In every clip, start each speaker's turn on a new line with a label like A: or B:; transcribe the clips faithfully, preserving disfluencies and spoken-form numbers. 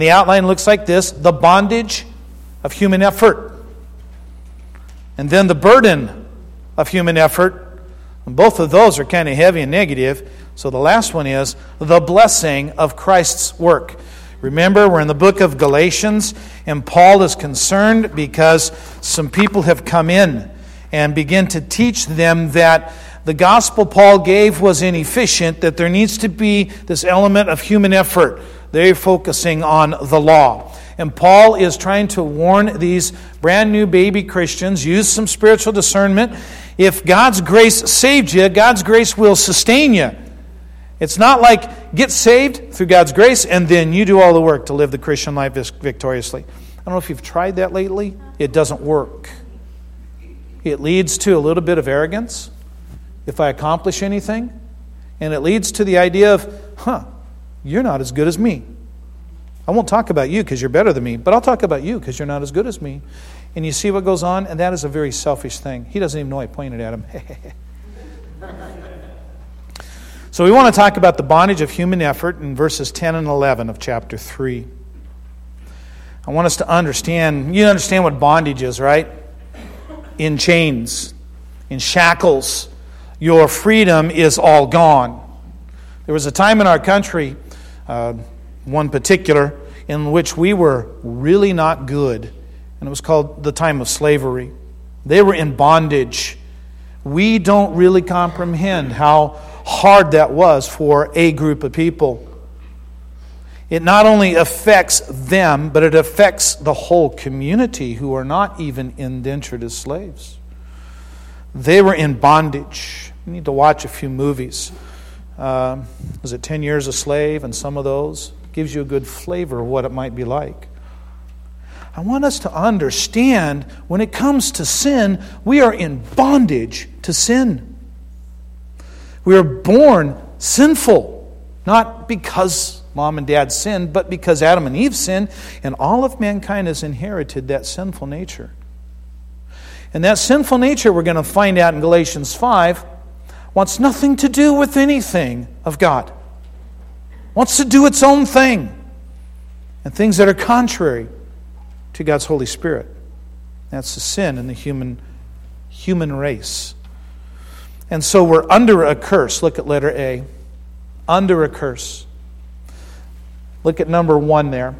A: The outline looks like this: the bondage of human effort. And then the burden of human effort. And both of those are kind of heavy and negative. So the last one is the blessing of Christ's work. Remember, we're in the book of Galatians, and Paul is concerned because some people have come in and begin to teach them that the gospel Paul gave was inefficient, that there needs to be this element of human effort. They're focusing on the law. And Paul is trying to warn these brand new baby Christians, use some spiritual discernment. If God's grace saved you, God's grace will sustain you. It's not like get saved through God's grace and then you do all the work to live the Christian life victoriously. I don't know if you've tried that lately. It doesn't work. It leads to a little bit of arrogance if I accomplish anything. And it leads to the idea of, huh, you're not as good as me. I won't talk about you because you're better than me, but I'll talk about you because you're not as good as me. And you see what goes on? And that is a very selfish thing. He doesn't even know I pointed at him. So we want to talk about the bondage of human effort in verses ten and eleven of chapter three. I want us to understand, you understand what bondage is, right? In chains, in shackles, your freedom is all gone. There was a time in our country, uh, one particular, in which we were really not good, and it was called the time of slavery. They were in bondage. We don't really comprehend how hard that was for a group of people. It not only affects them, but it affects the whole community who are not even indentured as slaves. They were in bondage. You need to watch a few movies. Uh, was it ten years a Slave? And some of those gives you a good flavor of what it might be like. I want us to understand when it comes to sin, we are in bondage to sin. We are born sinful, not because mom and dad sinned, but because Adam and Eve sinned, and all of mankind has inherited that sinful nature. And that sinful nature, we're going to find out in Galatians five, wants nothing to do with anything of God. Wants to do its own thing. And things that are contrary to God's Holy Spirit. That's the sin in the human, human race. And so we're under a curse. Look at letter A. Under a curse. Look at number one there.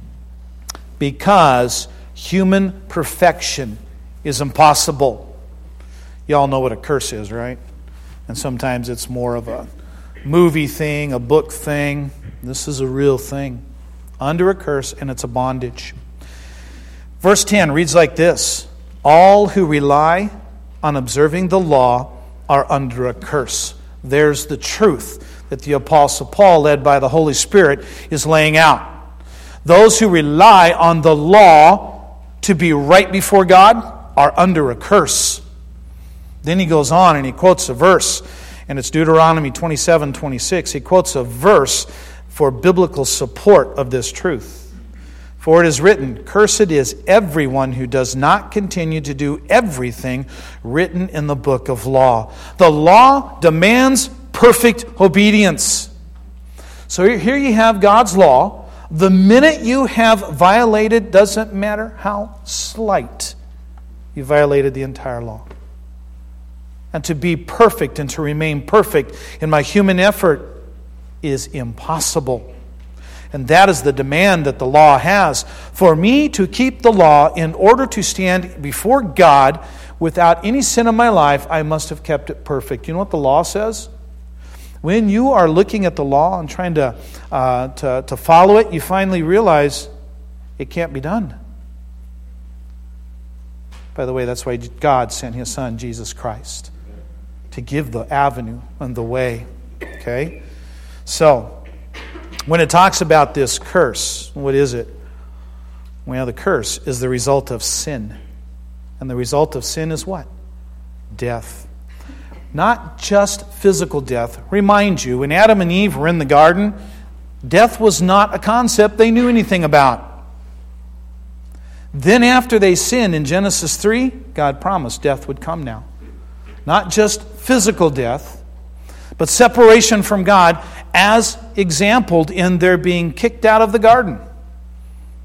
A: Because human perfection is impossible. You all know what a curse is, right? And sometimes it's more of a movie thing, a book thing. This is a real thing. Under a curse, and it's a bondage. Verse ten reads like this: all who rely on observing the law are under a curse. There's the truth that the Apostle Paul, led by the Holy Spirit, is laying out. Those who rely on the law to be right before God are under a curse. Then he goes on and he quotes a verse, and it's Deuteronomy twenty-seven twenty-six. He quotes a verse for biblical support of this truth. For it is written, cursed is everyone who does not continue to do everything written in the book of law. The law demands perfect obedience. So here you have God's law. The minute you have violated, doesn't matter how slight, you violated the entire law. And to be perfect and to remain perfect in my human effort is impossible. And that is the demand that the law has. For me to keep the law in order to stand before God without any sin in my life, I must have kept it perfect. You know what the law says? When you are looking at the law and trying to, uh, to, to follow it, you finally realize it can't be done. By the way, that's why God sent His Son, Jesus Christ, to give the avenue and the way. Okay? So, when it talks about this curse, what is it? Well, the curse is the result of sin. And the result of sin is what? Death. Not just physical death. Remind you, when Adam and Eve were in the garden, death was not a concept they knew anything about. Then after they sinned in Genesis three, God promised death would come now. Not just physical death, but separation from God as exampled in their being kicked out of the garden.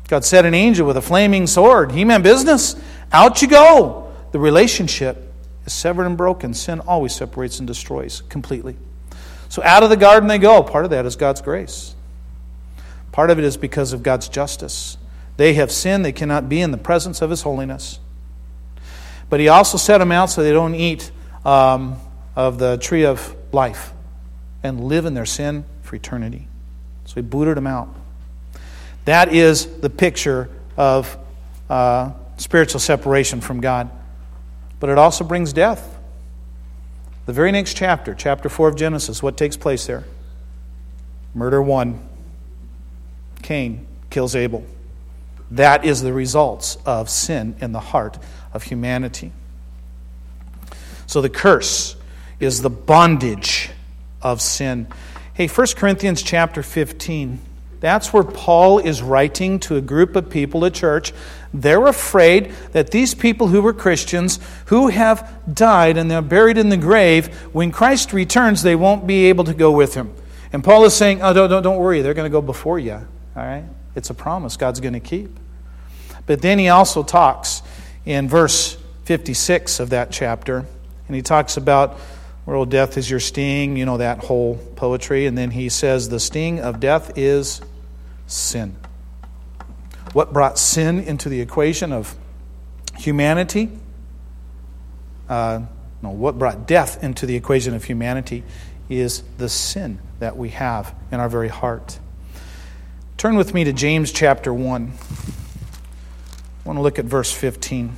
A: God set an angel with a flaming sword. He meant business. Out you go. The relationship is severed and broken. Sin always separates and destroys completely. So out of the garden they go. Part of that is God's grace. Part of it is because of God's justice. They have sinned. They cannot be in the presence of His holiness. But He also set them out so they don't eat um, of the tree of life and live in their sin for eternity. So He booted them out. That is the picture of uh, spiritual separation from God. But it also brings death. The very next chapter, chapter four of Genesis, what takes place there? Murder one. Cain kills Abel. That is the results of sin in the heart of humanity. So the curse is the bondage of sin. Hey, First Corinthians chapter fifteen. That's where Paul is writing to a group of people at church. They're afraid that these people who were Christians, who have died and they're buried in the grave, when Christ returns, they won't be able to go with Him. And Paul is saying, oh, don't, don't, don't worry, they're going to go before you. All right? It's a promise God's going to keep. But then he also talks in verse fifty-six of that chapter, and he talks about, well, death is your sting, you know, that whole poetry. And then he says, the sting of death is sin. What brought sin into the equation of humanity? Uh, no, what brought death into the equation of humanity is the sin that we have in our very heart. Turn with me to James chapter one. I want to look at verse fifteen.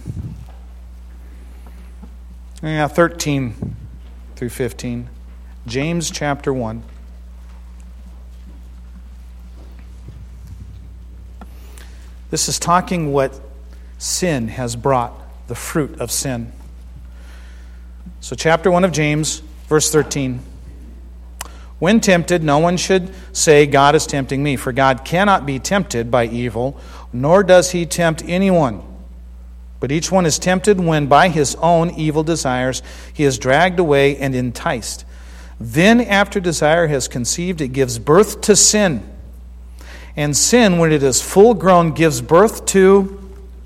A: Yeah, thirteen through fifteen. James chapter one. This is talking what sin has brought, the fruit of sin. So chapter one of James, verse thirteen. When tempted, no one should say, God is tempting me, for God cannot be tempted by evil, nor does He tempt anyone. But each one is tempted when by his own evil desires he is dragged away and enticed. Then after desire has conceived, it gives birth to sin. And sin, when it is full grown, gives birth to...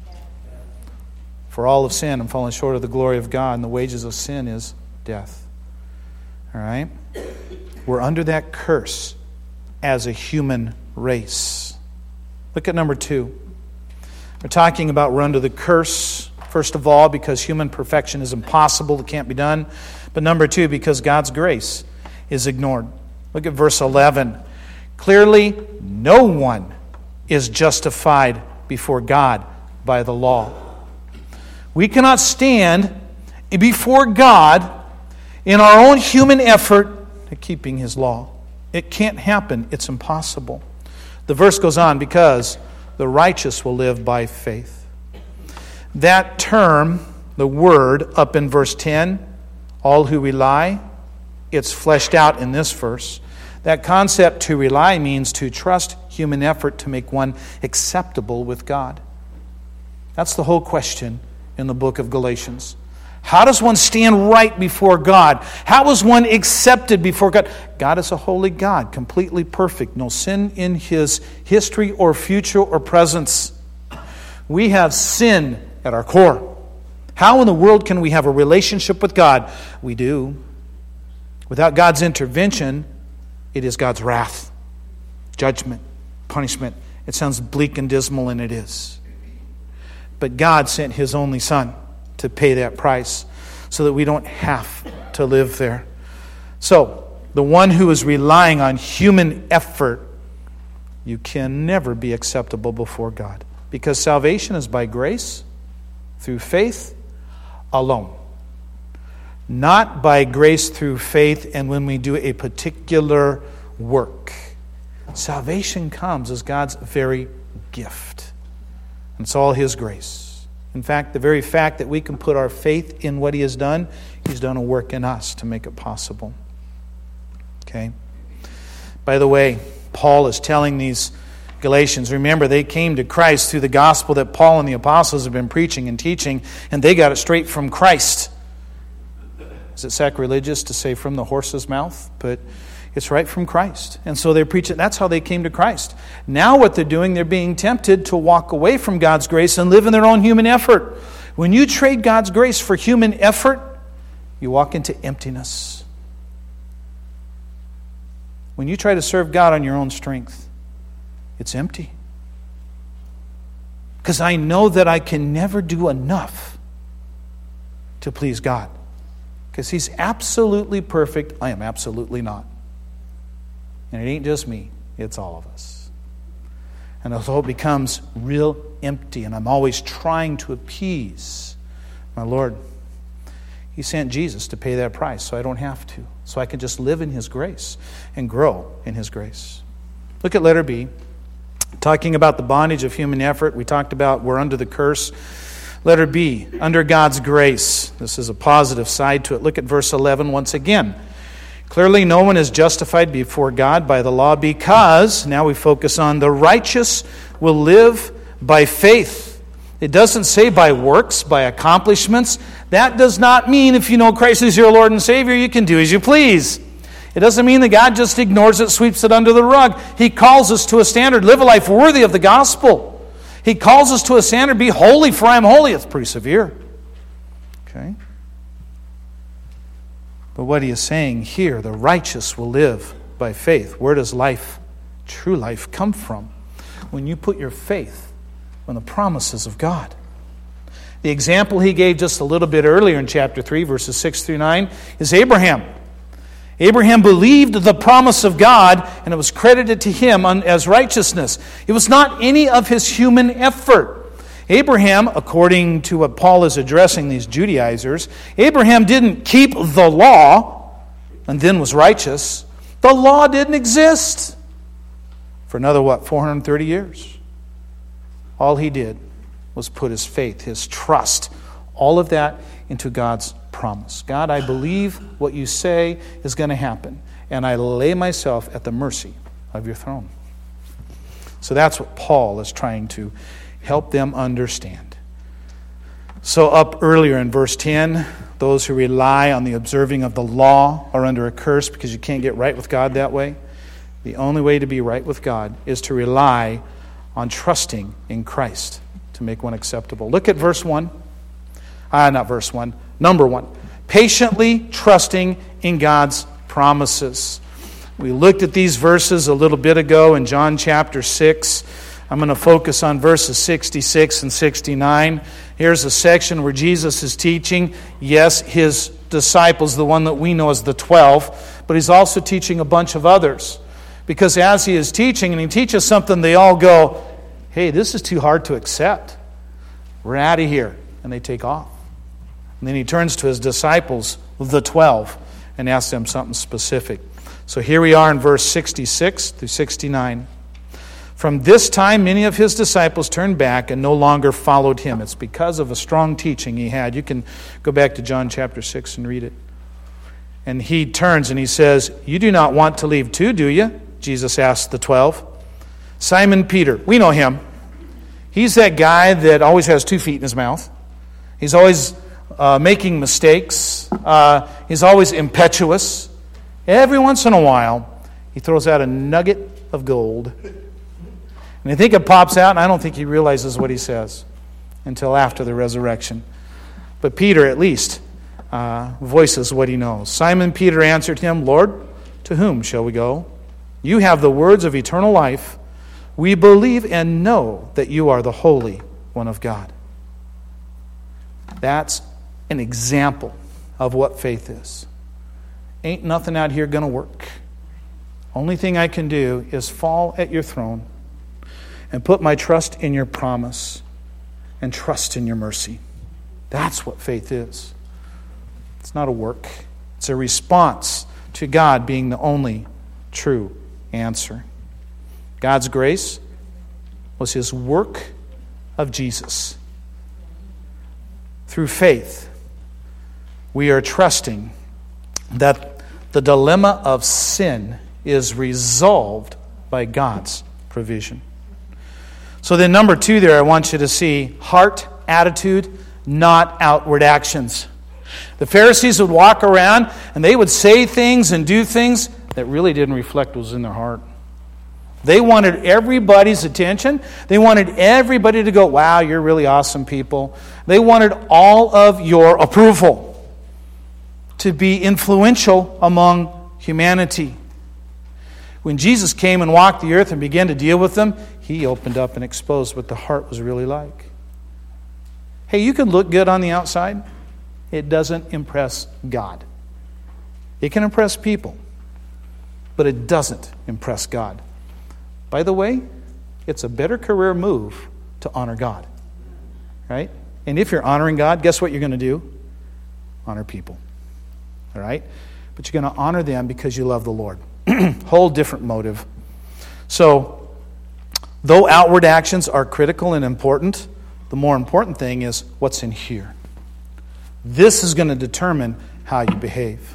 A: For all of sin and fallen short of the glory of God, and the wages of sin is death. All right? We're under that curse as a human race. Look at number two. We're talking about we're under the curse, first of all, because human perfection is impossible, it can't be done. But number two, because God's grace is ignored. Look at verse eleven. Clearly, no one is justified before God by the law. We cannot stand before God in our own human effort at keeping His law. It can't happen. It's impossible. The verse goes on, because the righteous will live by faith. That term, the word up in verse ten, all who rely, it's fleshed out in this verse. That concept, to rely, means to trust human effort to make one acceptable with God. That's the whole question in the book of Galatians. How does one stand right before God? How is one accepted before God? God is a holy God, completely perfect, no sin in His history or future or presence. We have sin at our core. How in the world can we have a relationship with God? We do. Without God's intervention, it is God's wrath, judgment, punishment. It sounds bleak and dismal, and it is. But God sent His only Son to pay that price so that we don't have to live there. So, the one who is relying on human effort, you can never be acceptable before God. Because salvation is by grace, through faith alone. Not by grace through faith and when we do a particular work. Salvation comes as God's very gift. And it's all His grace. In fact, the very fact that we can put our faith in what He has done, He's done a work in us to make it possible. Okay? By the way, Paul is telling these Galatians, remember, they came to Christ through the gospel that Paul and the apostles have been preaching and teaching, and they got it straight from Christ. Is it sacrilegious to say from the horse's mouth? But It's right from Christ. And so they preach it. That's how they came to Christ. Now what they're doing, they're being tempted to walk away from God's grace and live in their own human effort. When you trade God's grace for human effort, you walk into emptiness. When you try to serve God on your own strength, it's empty. Because I know that I can never do enough to please God. Because He's absolutely perfect. I am absolutely not. And it ain't just me. It's all of us. And so it becomes real empty. And I'm always trying to appease my Lord. He sent Jesus to pay that price so I don't have to. So I can just live in His grace and grow in His grace. Look at letter B. Talking about the bondage of human effort. We talked about we're under the curse. Letter B, under God's grace. This is a positive side to it. Look at verse eleven once again. Clearly no one is justified before God by the law because, now we focus on the righteous will live by faith. It doesn't say by works, by accomplishments. That does not mean if you know Christ is your Lord and Savior, you can do as you please. It doesn't mean that God just ignores it, sweeps it under the rug. He calls us to a standard. Live a life worthy of the gospel. He calls us to a standard. Be holy, for I am holy. It's pretty severe. Okay? But what he is saying here, the righteous will live by faith. Where does life, true life, come from? When you put your faith on the promises of God. The example he gave just a little bit earlier in chapter three, verses six through nine, is Abraham. Abraham believed the promise of God, and it was credited to him as righteousness. It was not any of his human effort. Abraham, according to what Paul is addressing these Judaizers, Abraham didn't keep the law and then was righteous. The law didn't exist for another, what, four hundred thirty years. All he did was put his faith, his trust, all of that into God's promise. God, I believe what you say is going to happen, and I lay myself at the mercy of your throne. So that's what Paul is trying to help them understand. So up earlier in verse ten, those who rely on the observing of the law are under a curse because you can't get right with God that way. The only way to be right with God is to rely on trusting in Christ to make one acceptable. Look at verse one. Ah, not verse one. Number one. Patiently trusting in God's promises. We looked at these verses a little bit ago in John chapter six. I'm going to focus on verses sixty-six and sixty-nine. Here's a section where Jesus is teaching, yes, his disciples, the one that we know as the twelve, but he's also teaching a bunch of others. Because as he is teaching, and he teaches something, they all go, hey, this is too hard to accept. We're out of here. And they take off. And then he turns to his disciples, the twelve, and asks them something specific. So here we are in verse sixty-six through sixty-nine. From this time, many of his disciples turned back and no longer followed him. It's because of a strong teaching he had. You can go back to John chapter six and read it. And he turns and he says, you do not want to leave too, do you? Jesus asked the twelve. Simon Peter, we know him. He's that guy that always has two feet in his mouth. He's always uh, making mistakes. Uh, he's always impetuous. Every once in a while, he throws out a nugget of gold. And I think it pops out, and I don't think he realizes what he says until after the resurrection. But Peter, at least, uh, voices what he knows. Simon Peter answered him, Lord, to whom shall we go? You have the words of eternal life. We believe and know that you are the Holy One of God. That's an example of what faith is. Ain't nothing out here going to work. Only thing I can do is fall at your throne and put my trust in your promise and trust in your mercy. That's what faith is. It's not a work. It's a response to God being the only true answer. God's grace was his work of Jesus. Through faith, we are trusting that the dilemma of sin is resolved by God's provision. So then number two there, I want you to see heart, attitude, not outward actions. The Pharisees would walk around and they would say things and do things that really didn't reflect what was in their heart. They wanted everybody's attention. They wanted everybody to go, wow, you're really awesome people. They wanted all of your approval to be influential among humanity. When Jesus came and walked the earth and began to deal with them, he opened up and exposed what the heart was really like. Hey, you can look good on the outside. It doesn't impress God. It can impress people, but it doesn't impress God. By the way, it's a better career move to honor God, right? And if you're honoring God, guess what you're going to do? Honor people, all right? But you're going to honor them because you love the Lord. Whole different motive. So, though outward actions are critical and important, the more important thing is what's in here. This is going to determine how you behave.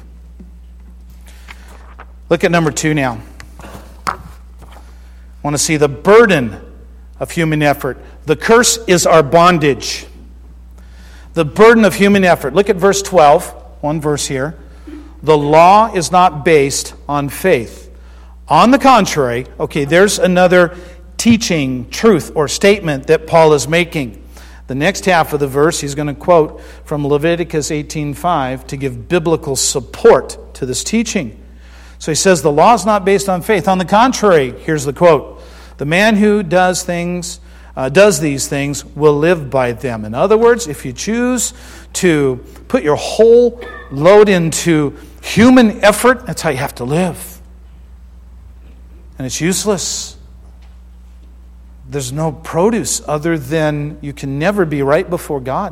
A: Look at number two now. I want to see the burden of human effort. The curse is our bondage. The burden of human effort. Look at verse twelve, one verse here. The law is not based on faith. On the contrary, okay, there's another teaching, truth, or statement that Paul is making. The next half of the verse, he's going to quote from Leviticus eighteen five to give biblical support to this teaching. So he says, the law is not based on faith. On the contrary, here's the quote, the man who does things, uh, does these things will live by them. In other words, if you choose to put your whole load into human effort, that's how you have to live. And it's useless. There's no produce other than you can never be right before God.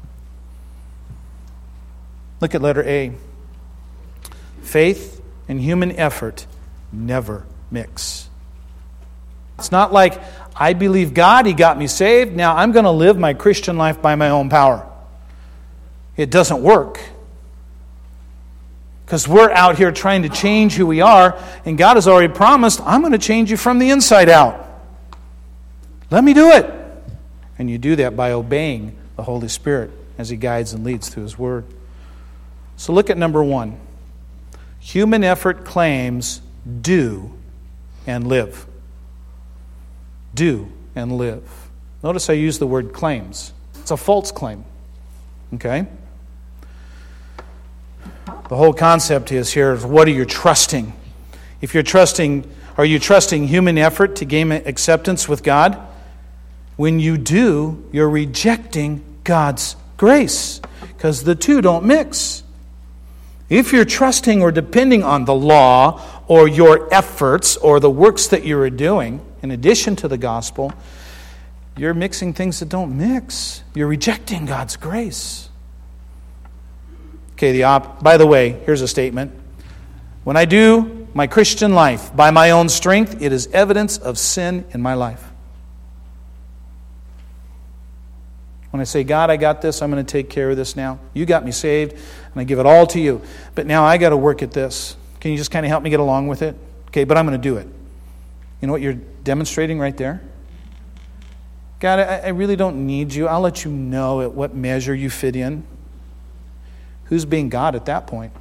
A: Look at letter A. Faith and human effort never mix. It's not like, I believe God, He got me saved, now I'm going to live my Christian life by my own power. It doesn't work. Because we're out here trying to change who we are, and God has already promised, I'm going to change you from the inside out. Let me do it. And you do that by obeying the Holy Spirit as He guides and leads through His Word. So look at number one. Human effort claims do and live. Do and live. Notice I use the word claims. It's a false claim. Okay? The whole concept is here is what are you trusting? If you're trusting, are you trusting human effort to gain acceptance with God? When you do, you're rejecting God's grace because the two don't mix. If you're trusting or depending on the law or your efforts or the works that you are doing, in addition to the gospel, you're mixing things that don't mix. You're rejecting God's grace. Okay, the op- by the way, here's a statement. When I do my Christian life by my own strength, it is evidence of sin in my life. When I say, God, I got this, I'm going to take care of this now. You got me saved, and I give it all to you. But now I got to work at this. Can you just kind of help me get along with it? Okay, but I'm going to do it. You know what you're demonstrating right there? God, I, I really don't need you. I'll let you know at what measure you fit in. Who's being God at that point?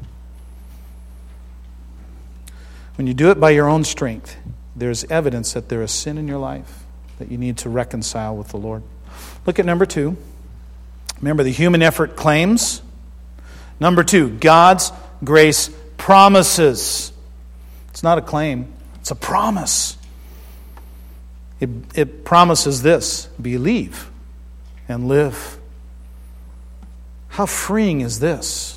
A: When you do it by your own strength, there's evidence that there is sin in your life that you need to reconcile with the Lord. Look at number two. Remember, the human effort claims. Number two, God's grace promises. It's not a claim, it's a promise. It, it promises this: believe and live. How freeing is this?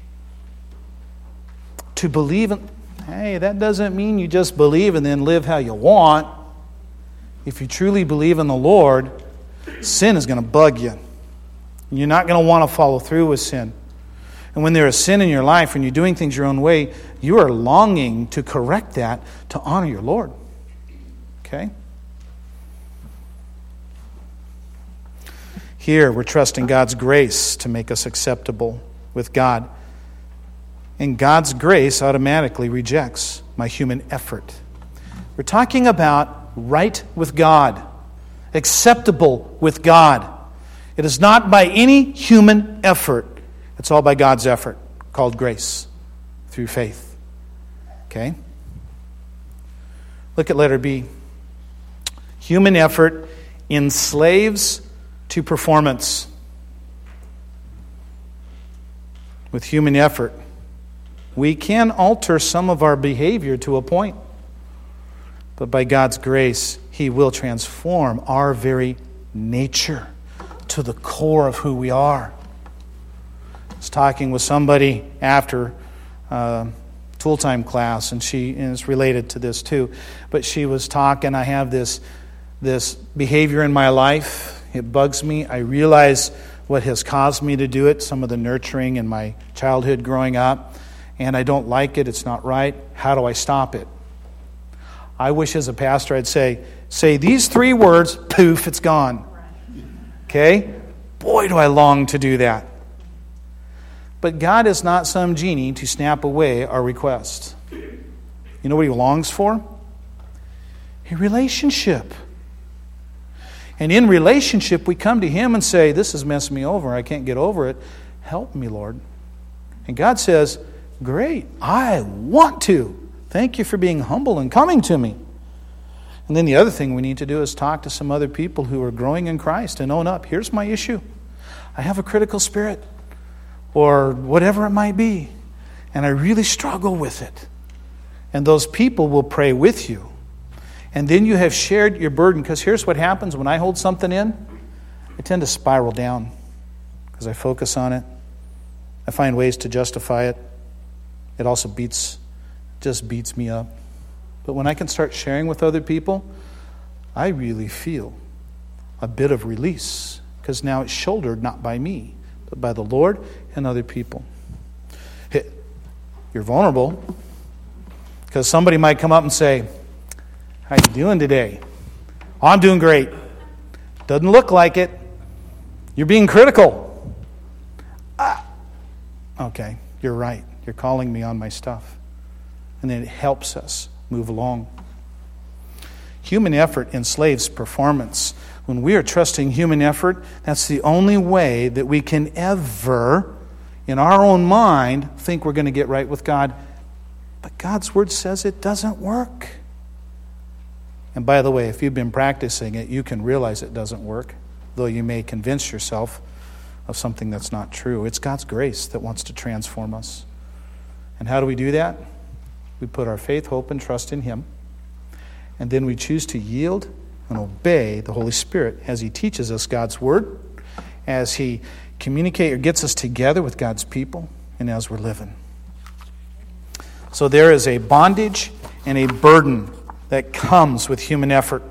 A: To believe in, hey, that doesn't mean you just believe and then live how you want. If you truly believe in the Lord, sin is going to bug you. You're not going to want to follow through with sin. And when there is sin in your life, when you're doing things your own way, you are longing to correct that to honor your Lord. Okay? Here, we're trusting God's grace to make us acceptable with God. And God's grace automatically rejects my human effort. We're talking about right with God, acceptable with God. It is not by any human effort. It's all by God's effort, called grace, through faith. Okay? Look at letter B. Human effort enslaves to performance. With human effort, we can alter some of our behavior to a point. But by God's grace, He will transform our very nature to the core of who we are. I was talking with somebody after uh, Tool Time class, and she and it's related to this too. But she was talking, I have this, this behavior in my life. It bugs me. I realize what has caused me to do it, some of the nurturing in my childhood growing up, and I don't like it. It's not right. How do I stop it? I wish as a pastor I'd say, say these three words, poof, it's gone. Okay? Boy, do I long to do that. But God is not some genie to snap away our request. You know what He longs for? A relationship. And in relationship, we come to Him and say, this has messed me over. I can't get over it. Help me, Lord. And God says, great, I want to. Thank you for being humble and coming to me. And then the other thing we need to do is talk to some other people who are growing in Christ and own up. Here's my issue. I have a critical spirit. Or whatever it might be. And I really struggle with it. And those people will pray with you. And then you have shared your burden. Because here's what happens when I hold something in. I tend to spiral down. Because I focus on it. I find ways to justify it. It also beats, just beats me up. But when I can start sharing with other people, I really feel a bit of release. Because now it's shouldered not by me, but by the Lord and other people. You're vulnerable. Because somebody might come up and say, how you doing today? Oh, I'm doing great. Doesn't look like it. You're being critical. Ah. Okay, you're right. You're calling me on my stuff. And then it helps us move along. Human effort enslaves performance. When we are trusting human effort, that's the only way that we can ever, in our own mind, think we're going to get right with God. But God's Word says it doesn't work. And by the way, if you've been practicing it, you can realize it doesn't work, though you may convince yourself of something that's not true. It's God's grace that wants to transform us. And how do we do that? We put our faith, hope, and trust in Him. And then we choose to yield and obey the Holy Spirit as He teaches us God's Word, as He communicates or gets us together with God's people, and as we're living. So there is a bondage and a burden that comes with human effort.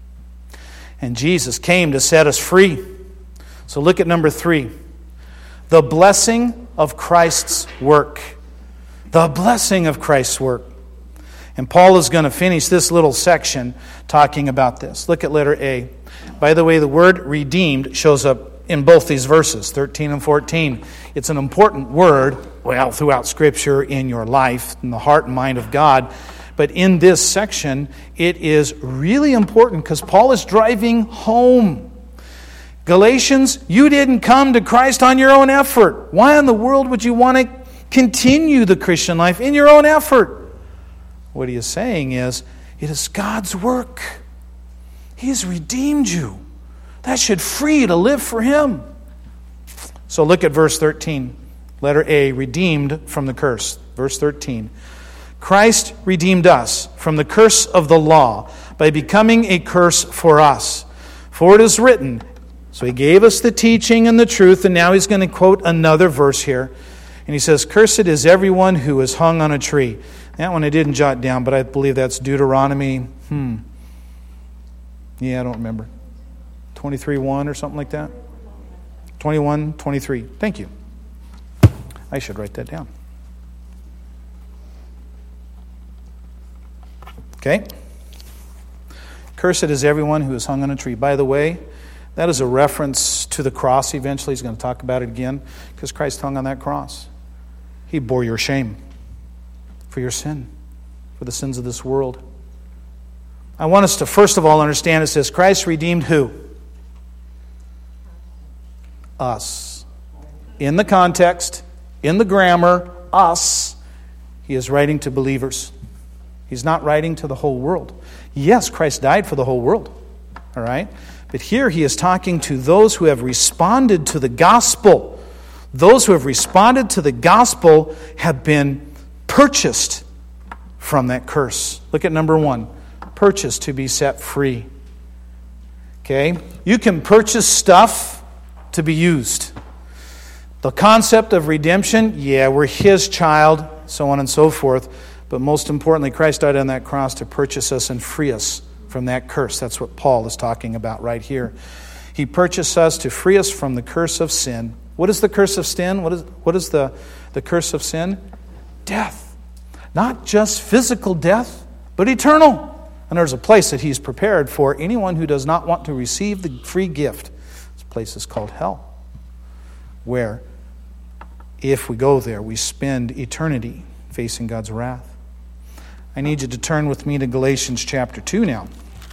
A: And Jesus came to set us free. So look at number three. The blessing of Christ's work. The blessing of Christ's work. And Paul is going to finish this little section talking about this. Look at letter A. By the way, the word redeemed shows up in both these verses, thirteen and fourteen. It's an important word, well, throughout Scripture, in your life, in the heart and mind of God. But in this section, it is really important because Paul is driving home. Galatians, you didn't come to Christ on your own effort. Why in the world would you want to continue the Christian life in your own effort? What he is saying is, it is God's work. He has redeemed you. That should free you to live for Him. So look at verse thirteen. Letter A, redeemed from the curse. Verse thirteen. Christ redeemed us from the curse of the law by becoming a curse for us. For it is written, so He gave us the teaching and the truth, and now He's going to quote another verse here. And He says, cursed is everyone who is hung on a tree. That one I didn't jot down, but I believe that's Deuteronomy, hmm. Yeah, I don't remember. twenty-three one or something like that? twenty-one, twenty-three. Thank you. I should write that down. Okay? Cursed is everyone who is hung on a tree. By the way, that is a reference to the cross eventually. He's going to talk about it again because Christ hung on that cross. He bore your shame for your sin, for the sins of this world. I want us to first of all understand it says Christ redeemed who? Us. In the context, in the grammar, us. He is writing to believers. He's not writing to the whole world. Yes, Christ died for the whole world. All right? But here he is talking to those who have responded to the gospel. Those who have responded to the gospel have been purchased from that curse. Look at number one. Purchased to be set free. Okay? You can purchase stuff to be used. The concept of redemption, yeah, we're His child, so on and so forth. But most importantly, Christ died on that cross to purchase us and free us from that curse. That's what Paul is talking about right here. He purchased us to free us from the curse of sin. What is the curse of sin? What is, what is the, the curse of sin? Death. Not just physical death, but eternal. And there's a place that He's prepared for anyone who does not want to receive the free gift. This place is called hell, where if we go there, we spend eternity facing God's wrath. I need you to turn with me to Galatians chapter two now.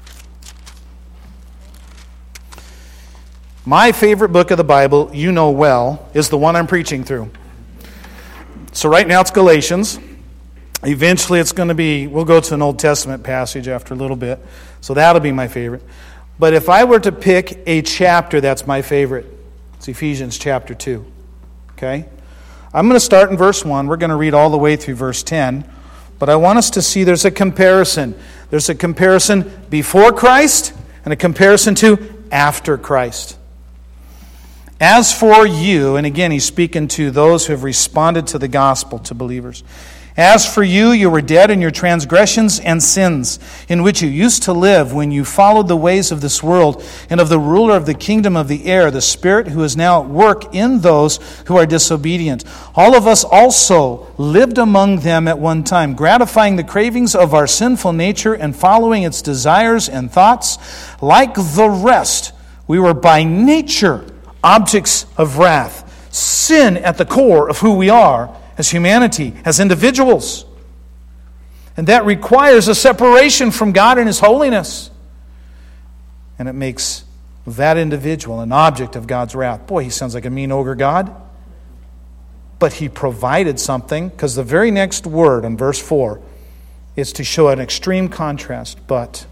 A: My favorite book of the Bible, you know well, is the one I'm preaching through. So right now it's Galatians. Eventually it's going to be, we'll go to an Old Testament passage after a little bit. So that'll be my favorite. But if I were to pick a chapter that's my favorite, it's Ephesians chapter two. Okay? I'm going to start in verse one. We're going to read all the way through verse ten. But I want us to see there's a comparison. There's a comparison before Christ and a comparison to after Christ. As for you, and again he's speaking to those who have responded to the gospel, to believers. As for you, you were dead in your transgressions and sins, in which you used to live when you followed the ways of this world and of the ruler of the kingdom of the air, the Spirit who is now at work in those who are disobedient. All of us also lived among them at one time, gratifying the cravings of our sinful nature and following its desires and thoughts. Like the rest, we were by nature objects of wrath, sin at the core of who we are as humanity, as individuals. And that requires a separation from God and His holiness. And it makes that individual an object of God's wrath. Boy, he sounds like a mean ogre God. But He provided something, because the very next word in verse four is to show an extreme contrast. But,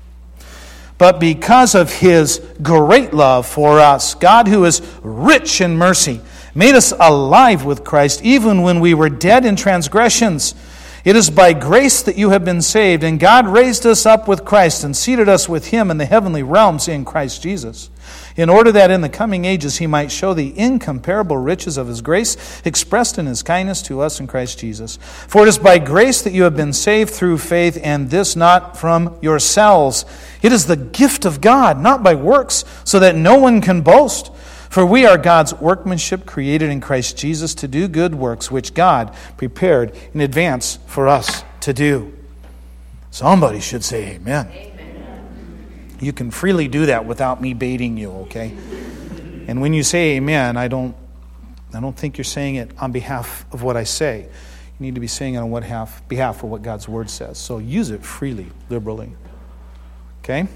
A: but because of His great love for us, God, who is rich in mercy, made us alive with Christ, even when we were dead in transgressions. It is by grace that you have been saved, and God raised us up with Christ and seated us with Him in the heavenly realms in Christ Jesus, in order that in the coming ages He might show the incomparable riches of His grace expressed in His kindness to us in Christ Jesus. For it is by grace that you have been saved through faith, and this not from yourselves. It is the gift of God, not by works, so that no one can boast. For we are God's workmanship, created in Christ Jesus to do good works, which God prepared in advance for us to do. Somebody should say amen. Amen. You can freely do that without me baiting you, okay? And when you say amen, I don't, I don't think you're saying it on behalf of what I say. You need to be saying it on what half, behalf of what God's Word says. So use it freely, liberally. Okay?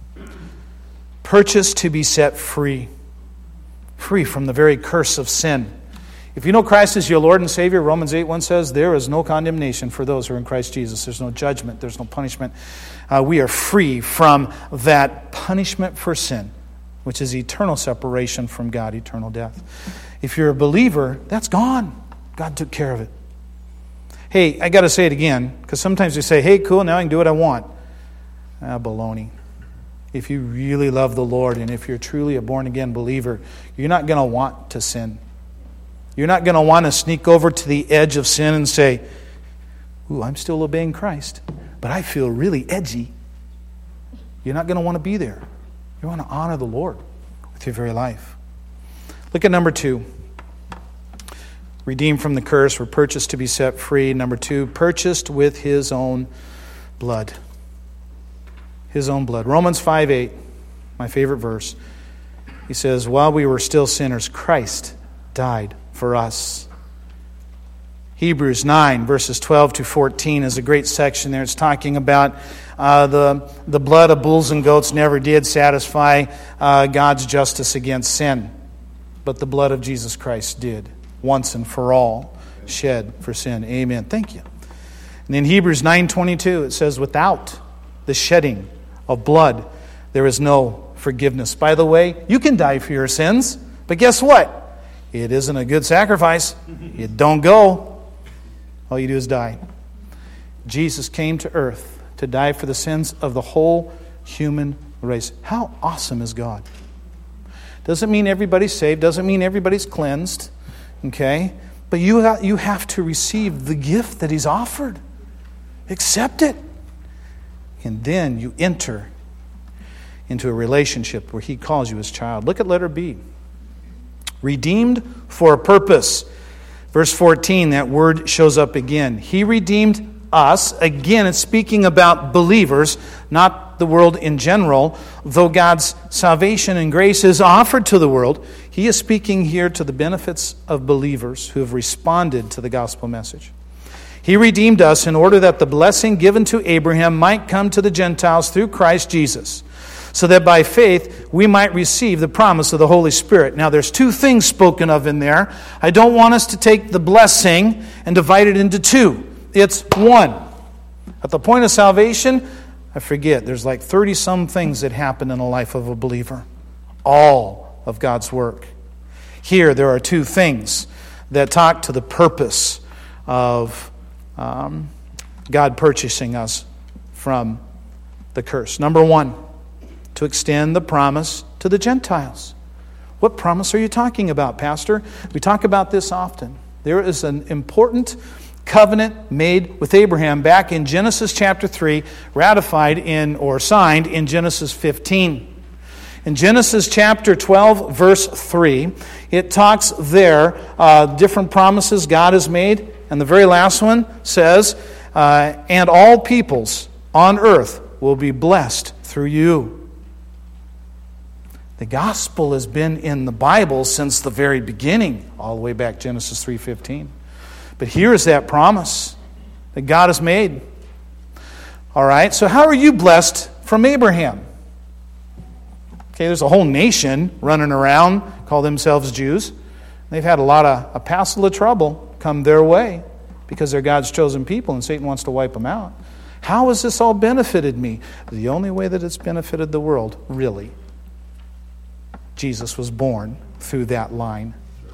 A: Purchased to be set free. Free from the very curse of sin. If you know Christ as your Lord and Savior, Romans eight one says, there is no condemnation for those who are in Christ Jesus. There's no judgment. There's no punishment. Uh, we are free from that punishment for sin, which is eternal separation from God, eternal death. If you're a believer, that's gone. God took care of it. Hey, I got to say it again, because sometimes we say, hey, cool, now I can do what I want. Ah, baloney. If you really love the Lord and if you're truly a born-again believer, you're not going to want to sin. You're not going to want to sneak over to the edge of sin and say, ooh, I'm still obeying Christ, but I feel really edgy. You're not going to want to be there. You want to honor the Lord with your very life. Look at number two. Redeemed from the curse, we're purchased to be set free. Number two, purchased with His own blood. His own blood. Romans five eight, my favorite verse. He says, while we were still sinners, Christ died for us. Hebrews nine, verses twelve to fourteen is a great section there. It's talking about uh, the, the blood of bulls and goats never did satisfy uh, God's justice against sin. But the blood of Jesus Christ did, once and for all, shed for sin. Amen. Thank you. And in Hebrews nine twenty-two, it says, without the shedding of blood, there is no forgiveness. By the way, you can die for your sins, but guess what? It isn't a good sacrifice. You don't go. All you do is die. Jesus came to earth to die for the sins of the whole human race. How awesome is God? Doesn't mean everybody's saved. Doesn't mean everybody's cleansed. Okay? But you ha- you have to receive the gift that He's offered. Accept it. And then you enter into a relationship where He calls you His child. Look at letter B. Redeemed for a purpose. Verse fourteen, that word shows up again. He redeemed us. Again, it's speaking about believers, not the world in general. Though God's salvation and grace is offered to the world, He is speaking here to the benefits of believers who have responded to the gospel message. He redeemed us in order that the blessing given to Abraham might come to the Gentiles through Christ Jesus, so that by faith we might receive the promise of the Holy Spirit. Now there's two things spoken of in there. I don't want us to take the blessing and divide it into two. It's one. At the point of salvation, I forget, there's like thirty-some things that happen in the life of a believer. All of God's work. Here there are two things that talk to the purpose of um, God purchasing us from the curse. Number one, to extend the promise to the Gentiles. What promise are you talking about, Pastor? We talk about this often. There is an important covenant made with Abraham back in Genesis chapter three, ratified in or signed in Genesis fifteen. In Genesis chapter twelve, verse three, it talks there, uh, different promises God has made, and the very last one says, uh, and all peoples on earth will be blessed through you. The gospel has been in the Bible since the very beginning, all the way back Genesis three fifteen. But here is that promise that God has made. All right, so how are you blessed from Abraham? Okay, there's a whole nation running around, call themselves Jews. They've had a lot of a passel of trouble come their way because they're God's chosen people and Satan wants to wipe them out. How has this all benefited me? The only way that it's benefited the world, really, Jesus was born through that line.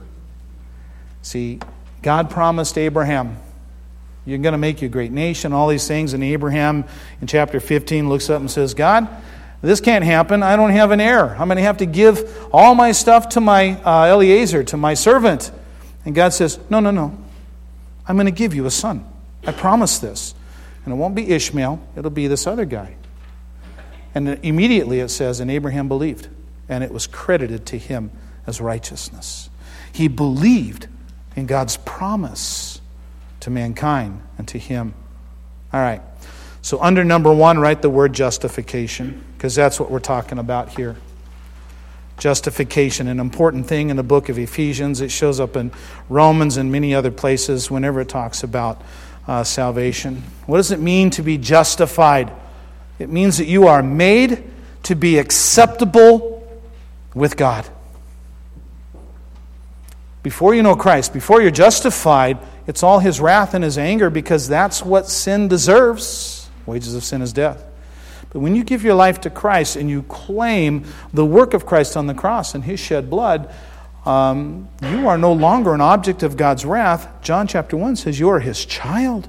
A: See, God promised Abraham, you're going to make you a great nation, all these things. And Abraham in chapter fifteen looks up and says, God, this can't happen. I don't have an heir. I'm going to have to give all my stuff to my uh, Eliezer, to my servant. And God says, no, no, no. I'm going to give you a son. I promise this. And it won't be Ishmael. It'll be this other guy. And immediately it says, and Abraham believed. And it was credited to him as righteousness. He believed in God's promise to mankind and to him. All right. So under number one, write the word justification, because that's what we're talking about here. Justification, an important thing in the book of Ephesians. It shows up in Romans and many other places whenever it talks about uh, salvation. What does it mean to be justified? It means that you are made to be acceptable with God. Before you know Christ, before you're justified, it's all His wrath and His anger, because that's what sin deserves. Wages of sin is death. But when you give your life to Christ and you claim the work of Christ on the cross and His shed blood, um, you are no longer an object of God's wrath. John chapter one says you are His child.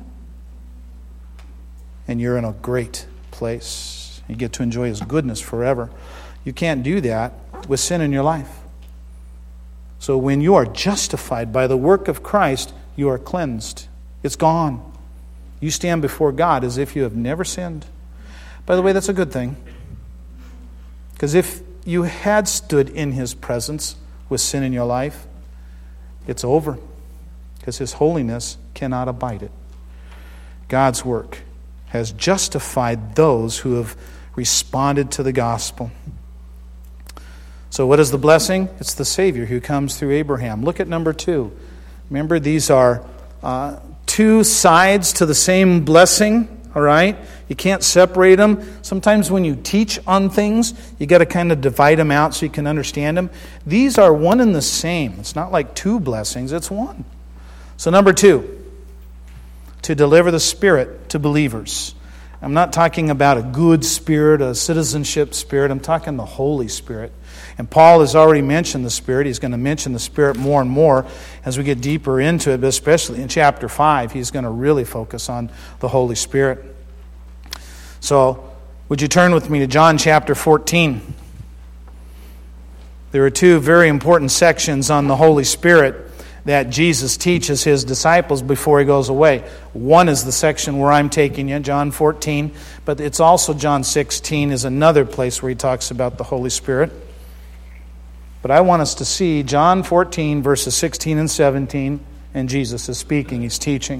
A: And you're in a great place. You get to enjoy His goodness forever. You can't do that with sin in your life. So when you are justified by the work of Christ, you are cleansed. It's gone. You stand before God as if you have never sinned. By the way, that's a good thing. Because if you had stood in His presence with sin in your life, it's over. Because His holiness cannot abide it. God's work has justified those who have responded to the gospel. So what is the blessing? It's the Savior who comes through Abraham. Look at number two. Remember, these are uh, two sides to the same blessing. All right? You can't separate them. Sometimes when you teach on things, you got to kind of divide them out so you can understand them. These are one and the same. It's not like two blessings, it's one. So number two, to deliver the Spirit to believers. I'm not talking about a good spirit, a citizenship spirit. I'm talking the Holy Spirit. And Paul has already mentioned the Spirit. He's going to mention the Spirit more and more as we get deeper into it, but especially in chapter five, he's going to really focus on the Holy Spirit. So, would you turn with me to John chapter fourteen? There are two very important sections on the Holy Spirit that Jesus teaches his disciples before he goes away. One is the section where I'm taking you, John fourteen, but it's also John sixteen is another place where he talks about the Holy Spirit. But I want us to see John fourteen, verses sixteen and seventeen, and Jesus is speaking, he's teaching.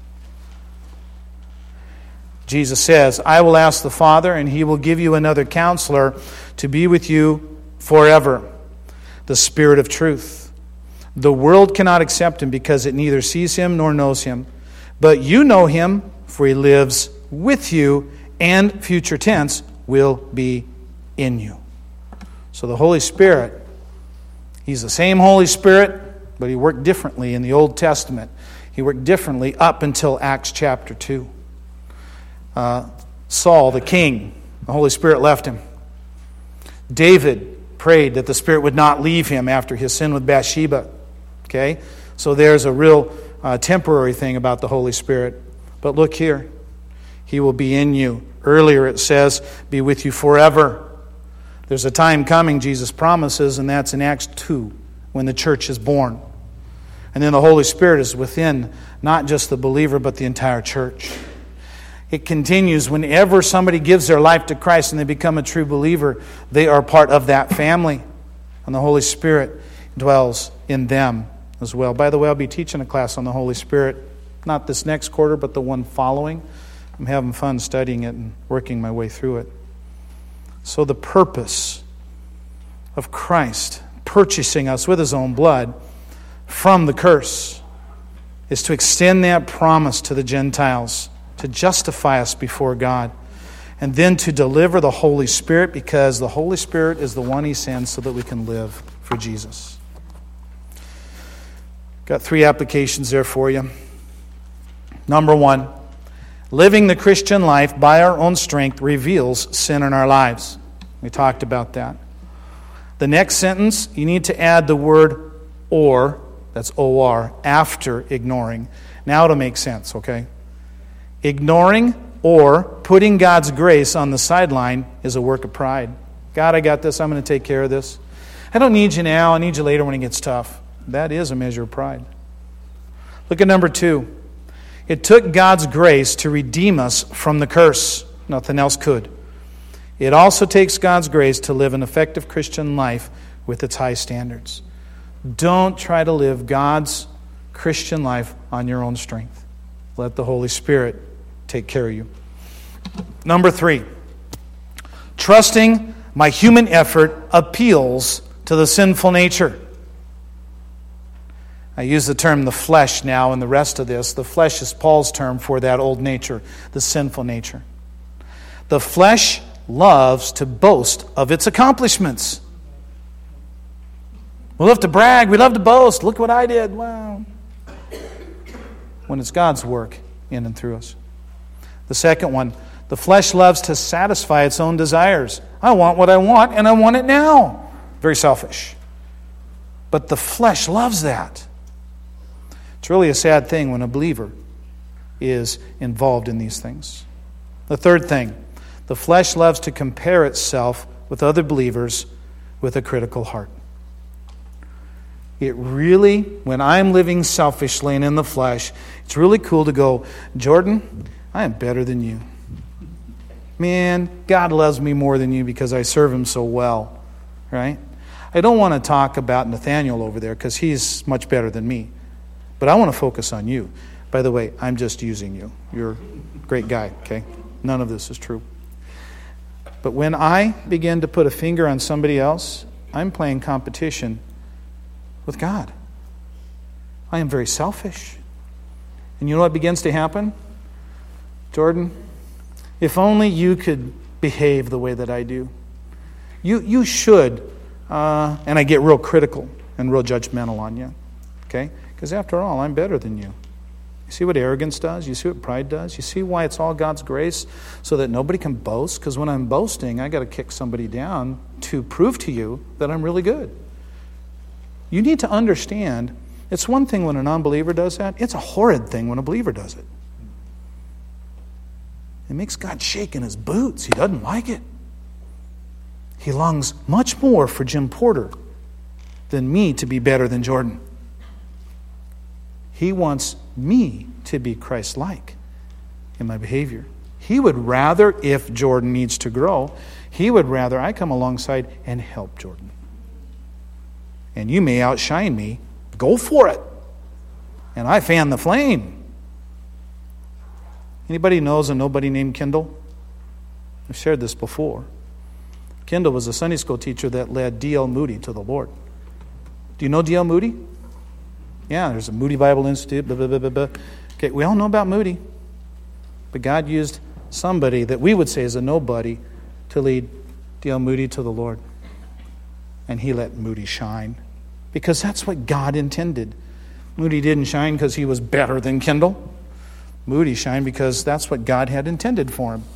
A: Jesus says, I will ask the Father, and he will give you another counselor to be with you forever, the Spirit of truth. The world cannot accept him because it neither sees him nor knows him. But you know him, for he lives with you, and, future tense, will be in you. So the Holy Spirit, he's the same Holy Spirit, but he worked differently in the Old Testament. He worked differently up until Acts chapter two. Uh, Saul, the king, the Holy Spirit left him. David prayed that the Spirit would not leave him after his sin with Bathsheba. Okay? So there's a real uh, temporary thing about the Holy Spirit. But look here. He will be in you. Earlier it says, be with you forever. There's a time coming, Jesus promises, and that's in Acts two, when the church is born. And then the Holy Spirit is within not just the believer, but the entire church. It continues whenever somebody gives their life to Christ and they become a true believer, they are part of that family. And the Holy Spirit dwells in them as well. By the way, I'll be teaching a class on the Holy Spirit, not this next quarter, but the one following. I'm having fun studying it and working my way through it. So the purpose of Christ purchasing us with his own blood from the curse is to extend that promise to the Gentiles, to justify us before God, and then to deliver the Holy Spirit, because the Holy Spirit is the one he sends so that we can live for Jesus. Got three applications there for you. Number one, living the Christian life by our own strength reveals sin in our lives. We talked about that. The next sentence, you need to add the word or, that's O R, after ignoring. Now it'll make sense, okay? Ignoring or putting God's grace on the sideline is a work of pride. God, I got this. I'm going to take care of this. I don't need you now. I need you later when it gets tough. That is a measure of pride. Look at number two. It took God's grace to redeem us from the curse. Nothing else could. It also takes God's grace to live an effective Christian life with its high standards. Don't try to live God's Christian life on your own strength. Let the Holy Spirit take care of you. Number three, trusting my human effort appeals to the sinful nature. I use the term the flesh now in the rest of this. The flesh is Paul's term for that old nature, the sinful nature. The flesh loves to boast of its accomplishments. We love to brag. We love to boast. Look what I did. Wow. When it's God's work in and through us. The second one, the flesh loves to satisfy its own desires. I want what I want, and I want it now. Very selfish. But the flesh loves that. It's really a sad thing when a believer is involved in these things. The third thing, the flesh loves to compare itself with other believers with a critical heart. It really, when I'm living selfishly and in the flesh, it's really cool to go, Jordan, I am better than you. Man, God loves me more than you because I serve him so well, right? I don't want to talk about Nathaniel over there because he's much better than me. But I want to focus on you. By the way, I'm just using you. You're a great guy, okay? None of this is true. But when I begin to put a finger on somebody else, I'm playing competition with God. I am very selfish. And you know what begins to happen? Jordan, if only you could behave the way that I do. You you should, uh, and I get real critical and real judgmental on you. Okay? Because after all, I'm better than you. You see what arrogance does? You see what pride does? You see why it's all God's grace so that nobody can boast? Because when I'm boasting, I got to kick somebody down to prove to you that I'm really good. You need to understand, it's one thing when a non-believer does that. It's a horrid thing when a believer does it. It makes God shake in his boots. He doesn't like it. He longs much more for Jim Porter than me to be better than Jordan. He wants me to be Christ-like in my behavior. He would rather, if Jordan needs to grow, he would rather I come alongside and help Jordan. And you may outshine me. Go for it. And I fan the flame. Anybody knows a nobody named Kendall? I've shared this before. Kendall was a Sunday school teacher that led D L Moody to the Lord. Do you know D L Moody? Yeah, there's a Moody Bible Institute, blah, blah, blah, blah, blah. Okay, we all know about Moody. But God used somebody that we would say is a nobody to lead D L Moody to the Lord. And he let Moody shine. Because that's what God intended. Moody didn't shine because he was better than Kendall. Moody shined because that's what God had intended for him.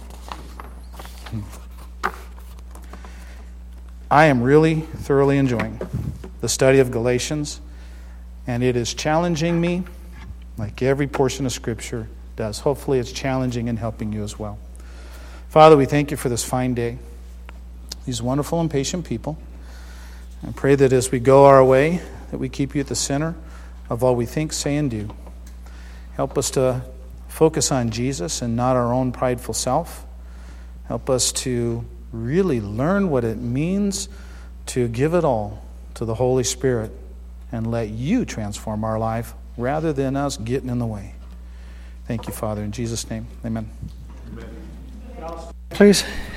A: I am really thoroughly enjoying the study of Galatians. And it is challenging me, like every portion of Scripture does. Hopefully it's challenging and helping you as well. Father, we thank you for this fine day. These wonderful and patient people. I pray that as we go our way, that we keep you at the center of all we think, say, and do. Help us to focus on Jesus and not our own prideful self. Help us to really learn what it means to give it all to the Holy Spirit and let you transform our life rather than us getting in the way. Thank you, Father. In Jesus' name, amen.
B: Amen. Please.